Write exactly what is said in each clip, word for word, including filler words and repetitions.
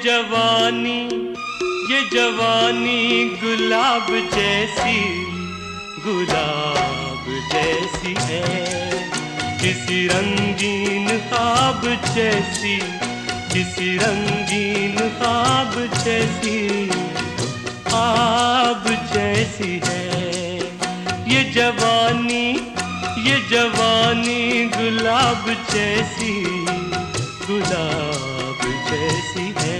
जवानी ये जवानी गुलाब जैसी गुलाब जैसी है, किसी रंगीन ख्वाब जैसी, किसी रंगीन ख्वाब जैसी, ख्वाब जैसी है ये जवानी ये जवानी गुलाब जैसी गुलाब जैसी है।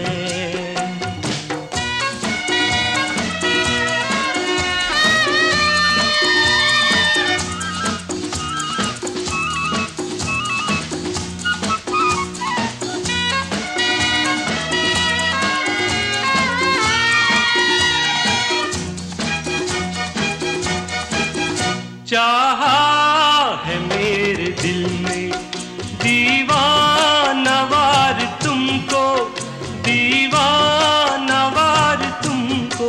चाहा है मेरे दिल में दीवानवार तुमको, दीवानवार तुमको।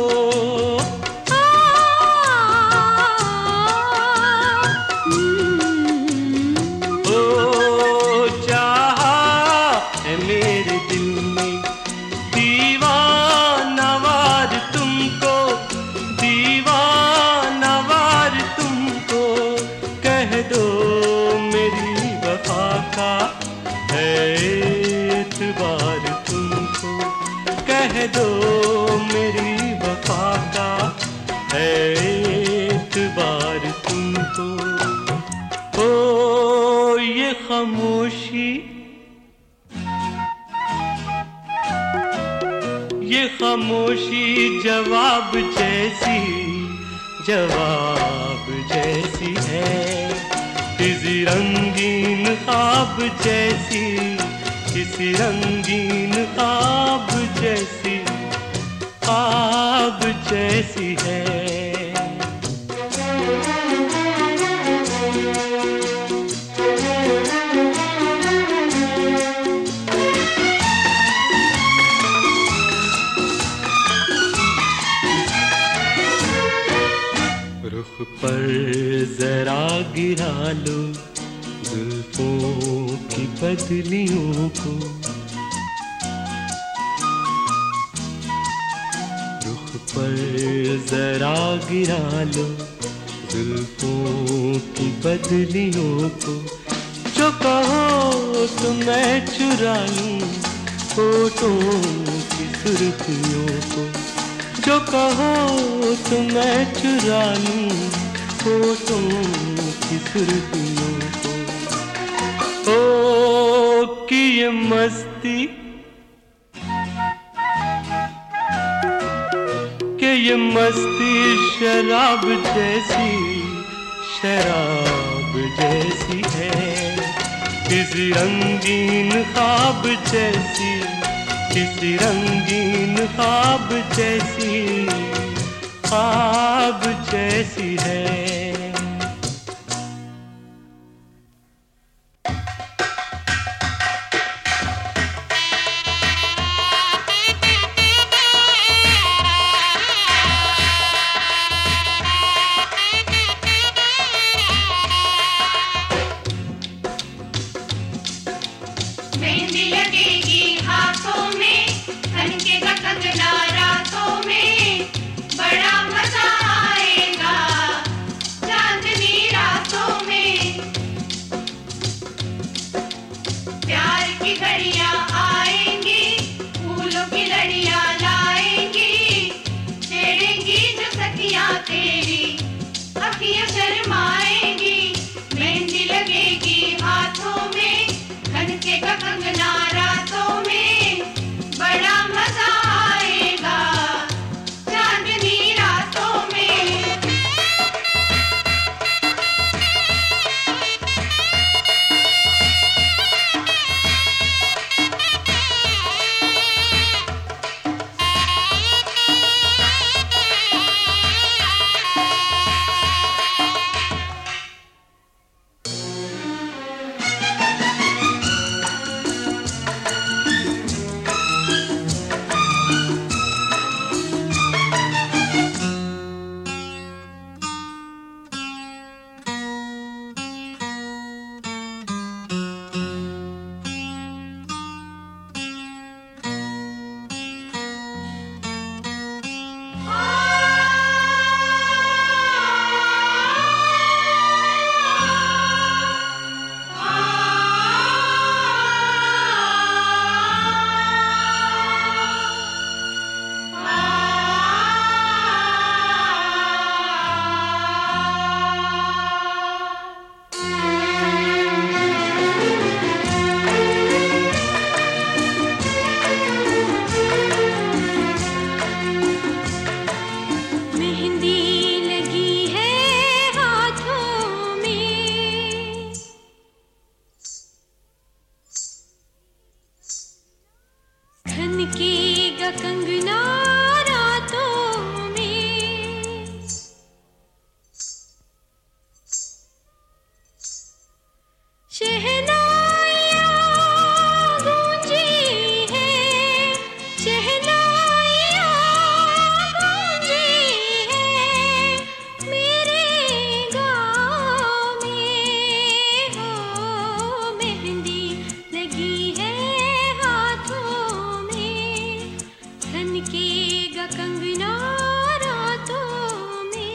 ओ चाहा है मेरे दिल में दीवानवार तुमको, दीवानवार तुमको। कह दो मेरी वफा का है एतबार तुमको, कह दो मेरी वफा का है एतबार तुमको। ओ ये खामोशी ये खामोशी जवाब जैसी जवाब जैसी है, किसी रंगीन ख्वाब जैसी, किसी रंगीन ख्वाब जैसी, ख्वाब जैसी है। रुख पर जरा गिरा लो जुल्फों की बदलियों को, रुख पर जरा गिरा लो जुल्फों की बदलियों को। जो कहो तो मैं चुरा लूं होठों की सुर्खियों को, जो कहो तो मैं चुरा लूं होठों की सुर्खियों को। ओ कि ये मस्ती कि ये मस्ती शराब जैसी शराब जैसी है, किसी रंगीन ख्वाब जैसी, किसी रंगीन ख्वाब जैसी, ख्वाब जैसी है। मेहंदी लगेगी हाथों में, खनकेगा कंगना रातों में, बड़ा मजा आएगा खनकेगा कंगना रातों में। शहनाइयाँ गूंजी है, शहनाइयाँ गूंजी है मेरे गाँव में। हो मेहंदी लगी है हाथों में, खनकेगा कंगना रातों में।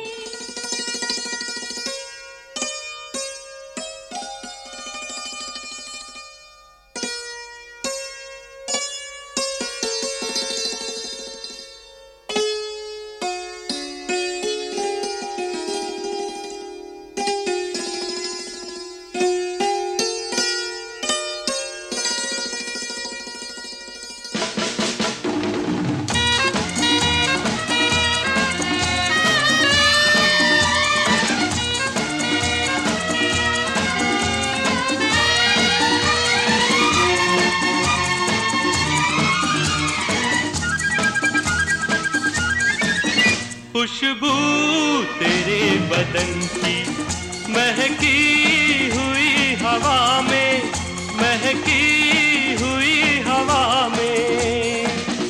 खुशबू तेरे बदन की महकी हुई हवा में, महकी हुई हवा में।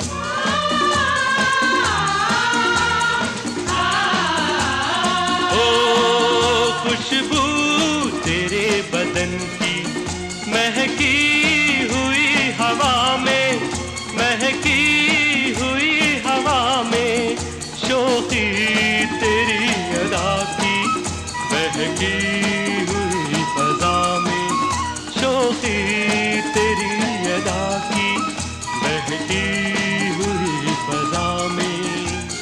ओ खुशबू तेरे बदन की महकी हुई हवा में, महकी हुई हवा में। शोखी तेरी अदा की बहकी हुई फजा में, शोखी तेरी अदा की बहकी हुई फजा में।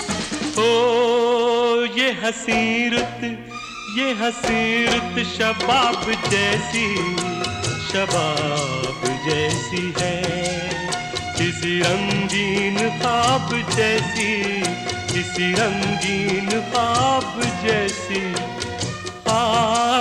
ओ ये हसी रुत, ये हसी रुत शबाब जैसी, शबाब जैसी है। किसी रंगीन ख्वाब जैसी, किसी रंगीन ख्वाब जैसी। आ